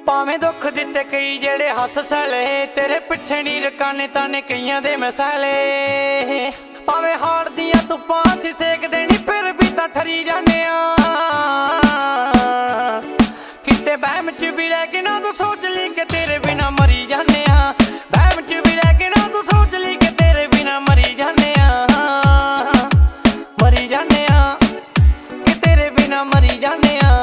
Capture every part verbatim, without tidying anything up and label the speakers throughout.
Speaker 1: ਭਾਵੇਂ ਦੁੱਖ ਦਿੱਤੇ ਕਈ ਜਿਹੜੇ ਹੱਸ ਸਲੇ, ਤੇਰੇ ਪਿੱਛੇ ਨੀ ਰਕਾਨੇ ਤਾਨੇ ਕਈਆਂ ਦੇ ਮਸਾਲੇ। ਭਾਵੇਂ ਹਾਰ ਦੀਆਂ ਧੁੱਪਾਂ ਅਸੀਂ ਸੇਕਦੇ ਨੀ ਫਿਰ ਵੀ ਤਾਂ ਠਰੀ ਜਾਂਦੇ ਆ। ਕਿਤੇ ਵਹਿਮ ਚ ਵੀ ਰਹਿ ਕੇ ਨਾ ਤੂੰ ਸੋਚ ਲਈ ਕਿ ਤੇਰੇ ਬਿਨਾ ਮਰੀ ਜਾਂਦੇ ਆ। ਵਹਿਮ ਚ ਵੀ ਰਹਿ ਕੇ ਨਾ ਤੂੰ ਸੋਚ ਲਈ ਕਿ ਤੇਰੇ ਬਿਨਾ ਮਰੀ ਜਾਂਦੇ ਆ। ਮਰੀ ਜਾਂਦੇ ਆ ਕਿ ਤੇਰੇ ਬਿਨਾ ਮਰੀ ਜਾਂਦੇ ਆ।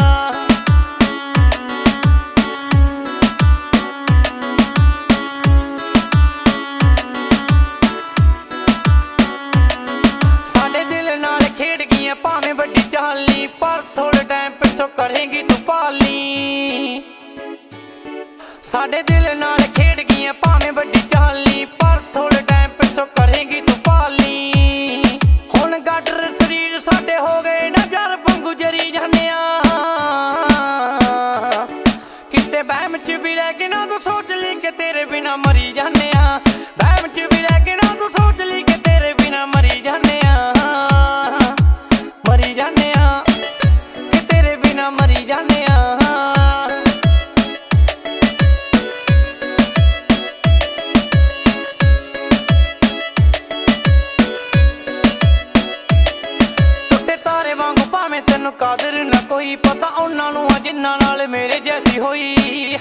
Speaker 1: ਭਾਵੇਂ ਵੱਡੀ ਚਾਲੀ ਪਰ ਥੋੜੇ ਟਾਈਮ ਪਿੱਛੋਂ ਕਰੇਗੀ ਤੂੰ ਪਾਲੀ। ਸਾਡੇ ਦਿਲ ਨਾਲ ਖੇਡ ਗਈਆਂ ਭਾਵੇਂ ਵੱਡੀ ਚਾਲੀ ਪਰ ਥੋੜੇ ਟਾਈਮ ਪਿੱਛੋਂ ਕਰੇਗੀ ਤੂੰ ਪਾਲੀ। ਹੁਣ ਗਾਡਰ ਸਰੀਰ ਸਾਡੇ ਹੋ ਗਏ ਨਾ ਜਰ ਵਾਂਗੂ ਜਰੀ ਜਾਂਦੇ ਆ। ਕਿਤੇ ਵਹਿਮ ਚ ਵੀ ਰਹਿ ਕੇ ਨਾ ਤੂੰ ਸੋਚ ਲਈ ਕਿ ਤੇਰੇ ਬਿਨਾ ਮਰੀ ਜਾਂਦੇ ਆ। ਵਹਿਮ ਚ ਵੀ ਰਹਿ ਕੇ ਨਾ ਤੂੰ ਸੋਚ ਲਈ ਕਿ ਤੇਰੇ ਬਿਨਾ ਮਰੀ ਜਾਂਦੇ ਆ। ਮਰੀ ਜਾਂਦੇ ਆ ਕਿ ਤੇਰੇ ਬਿਨਾ ਮਰੀ ਜਾਂਦੇ ਆ। ਟੁੱਟੇ ਤਾਰੇ ਵਾਂਗੂ ਭਾਵੇਂ ਤੈਨੂੰ ਕਾਦਰ ਨਾ ਕੋਈ, ਪਤਾ ਉਹਨਾਂ ਨੂੰ ਆ ਜਿਨ੍ਹਾਂ ਨਾਲ ਮੇਰੇ ਜੈਸੀ ਹੋਈ।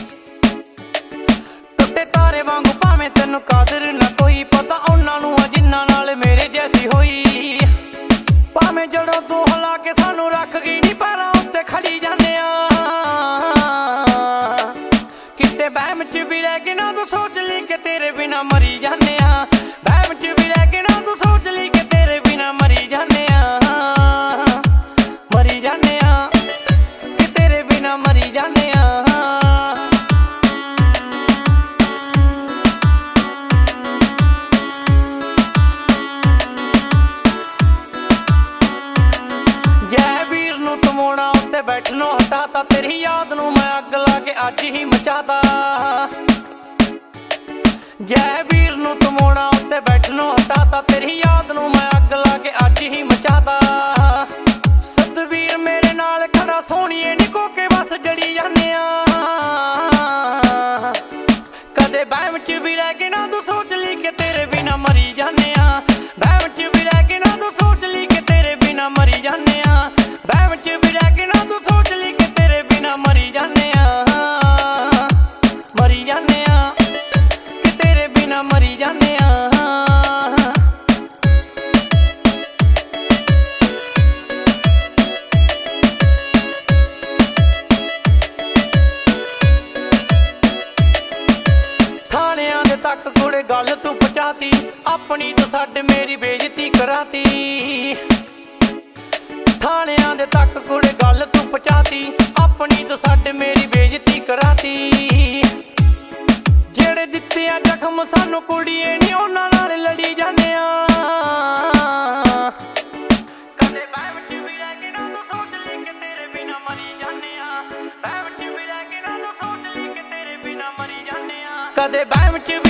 Speaker 1: ਟੁੱਟੇ ਤਾਰੇ ਵਾਂਗੂ ਭਾਵੇਂ ਤੈਨੂੰ ਕਾਦਰ ਨਾ ਕੋਈ, ਪਤਾ ਉਹਨਾਂ ਨੂੰ ਆ ਜਿਨ੍ਹਾਂ ਨਾਲ ਮੇਰੇ ਜੈਸੀ ਹੋਈ। ਭਾਵੇਂ ਜੜੋਂ ਤੂੰ ਹਿਲਾ ਕੇ ਸਾਨੂੰ ਰੱਖ ਗਈ ਨੀ ਪੈਰਾਂ ਉੱਤੇ ਖੜੀ ਜਾਂਦੇ ਆ। ਕਿਤੇ ਵਹਿਮ ਚ ਵੀ ਰਹਿ ਕੇ ਨਾ ਤੂੰ ਸੋਚ ਲਈ ਕਿ ਤੇਰੇ ਬਿਨਾ ਮਰੀ ਜਾਂਦੇ ਆ। ਵਹਿਮ ਚ ਵੀ ਰਹਿ ਕੇ ਨਾ ਤੂੰ ਸੋਚ ਲਈ ਕਿ ਤੇਰੇ ਬਿਨਾ ਮਰੀ ਜਾਂਦੇ ਆ। ਮਰੀ ਜਾਂਦੇ ਆ ਕਿ ਤੇਰੇ ਬਿਨਾ ਮਰੀ ਜਾਂਦੇ ਆ। ਜੈ ਵੀਰ ਨੂੰ ਤਮੋਣਾ ਉੱਤੇ ਬੈਠਣੋਂ ਹਟਾਤਾ, ਤੇਰੀ ਯਾਦ ਨੂੰ ਮੈਂ ਅੱਗ ਲਾ ਕੇ ਅੱਜ ਹੀ ਮਚਾਤਾ। ਜੈ ਵੀਰ ਨੂੰ ਤਮੋਣਾ ਉੱਤੇ ਬੈਠਣੋਂ ਹਟਾਤਾ, ਤੇਰੀ ਯਾਦ ਨੂੰ ਮੈਂ ਅੱਗ ਲਾ ਕੇ ਅੱਜ ਹੀ ਮਚਾਤਾ। ਸਤਵੀਰ ਮੇਰੇ ਨਾਲ ਖੜਾ ਸੋਹਣੀਏ ਨੀ ਕੋਕੇ ਬਸ ਜੜੀ ਜਾਂਦੇ ਆ। ਕਦੇ ਵਹਿਮ ਚ ਵੀ ਰਹਿ ਕੇ ਨਾ ਤੂੰ ਸੋਚ ਲਈ ਕਿ ਤੇਰੇ ਬਿਨਾ ਮਰੀ ਜਾਂਦੇ ਆ। ਵਹਿਮ ਚ ਵੀ ਰਹਿ ਕੇ ਨਾ ਤੂੰ ਸੋਚ ਲਈ ਕਿ ਤੇਰੇ ਬਿਨਾ ਮਰੀ ਜਾਂਦੇ ਆ। ਵਹਿਮ ਚ ਵੀ ਰਹਿ ਕੇ ਨਾ ਤੂੰ ਸੋਚ ਲਈ ਕਿ ਤੇਰੇ ਬਿਨਾ ਮਰੀ ਜਾਂਦੇ ਆ। ਮਰੀ ਜਾਂਦੇ ਆ ਕਿ ਤੇਰੇ ਬਿਨਾ ਮਰੀ ਜਾਂਦੇ ਆ। ਥਾਣਿਆਂ ਦੇ ਤੱਕ ਕੁੜੇ ਗੱਲ ਤੂੰ ਪਹੁੰਚਾਤੀ, ਆਪਣੀ ਤੋਂ ਛੱਡ ਮੇਰੀ ਬੇਇੱਜ਼ਤੀ ਕਰਾਤੀ। ਥਾਣਿਆਂ ਦੇ ਤੱਕ ਕੁੜੇ ਗੱਲ ਤੂੰ ਪਹੁੰਚਾਤੀ, ਆਪਣੀ ਤੋਂ ਛੱਡ ਮੇਰੀ ਬੇਇੱਜ਼ਤੀ ਕਰਾਤੀ। ਜਿਹੜੇ ਦਿੱਤੇ ਆ ਜ਼ਖਮ ਸਾਨੂੰ ਕੁੜੀਏ ਨੀ ਉਹਨਾਂ ਨਾਲ ਲੜੀ ਜਾਂਦੇ ਆ। ਕਦੇ ਵਹਿਮ ਚ ਵੀ ਰਹਿ ਕੇ ਨਾ ਤੂੰ ਸੋਚ ਲਈ ਕਿ ਤੇਰੇ ਬਿਨਾ ਮਰੀ ਜਾਂਦੇ ਆ। ਵਹਿਮ ਚ ਵੀ ਰਹਿ ਕੇ ਨਾ ਤੂੰ ਸੋਚ ਲਈ ਕਿ ਤੇਰੇ ਬਿਨਾ ਮਰੀ ਜਾਂਦੇ ਆ। ਕਦੇ ਵਹਿਮ ਚ